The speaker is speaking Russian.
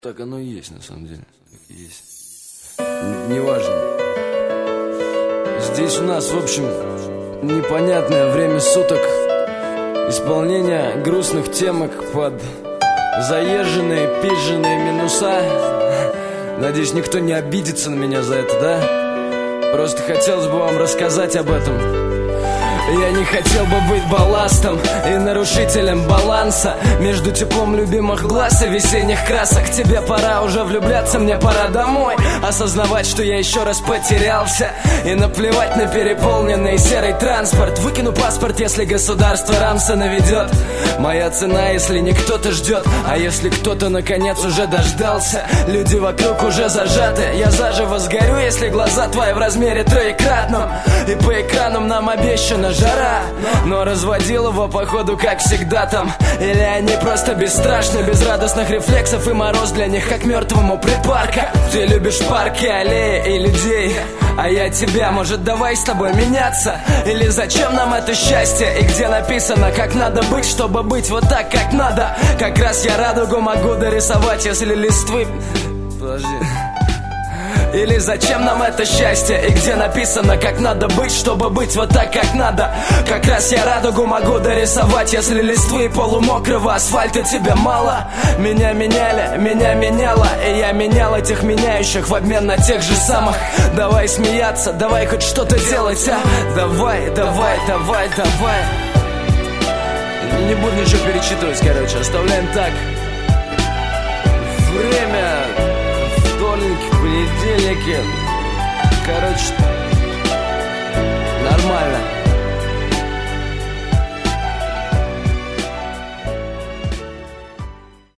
Так оно и есть, на самом деле. Так и есть. Неважно. Здесь у нас, в общем, непонятное время суток. Исполнение грустных темок под заезженные, пизженные минуса. Надеюсь, никто не обидится на меня за это, да? Просто хотелось бы вам рассказать об этом. Я не хотел бы быть балластом и нарушителем баланса между теплом любимых глаз и весенних красок. Тебе пора уже влюбляться, мне пора домой. Осознавать, что я еще раз потерялся. И наплевать на переполненный серый транспорт. Выкину паспорт, если государство рамса наведет. Моя цена, если не кто-то ждет. А если кто-то наконец уже дождался. Люди вокруг уже зажаты. Я заживо сгорю, если глаза твои в размере троекратном. И по экранам нам обещано жара. Но разводил его походу как всегда там. Или они просто бесстрашны, без радостных рефлексов. И мороз для них как мертвому припарка. Ты любишь парки, аллеи и людей, а я тебя, может, давай с тобой меняться? Или зачем нам это счастье? И где написано, как надо быть, чтобы быть вот так, как надо? Как раз я радугу могу дорисовать, если листвы... Подожди... Или зачем нам это счастье? И где написано, как надо быть, чтобы быть вот так, как надо? Как раз я радугу могу дорисовать, если листвы и полумокрого асфальта тебе мало. Меня меняли, меня меняло, и я менял этих меняющих в обмен на тех же самых. Давай смеяться, давай хоть что-то делать, а? Давай, давай, давай, давай. Не буду ничего перечитывать, короче, оставляем так. Время... вторники, понедельники. Короче, нормально.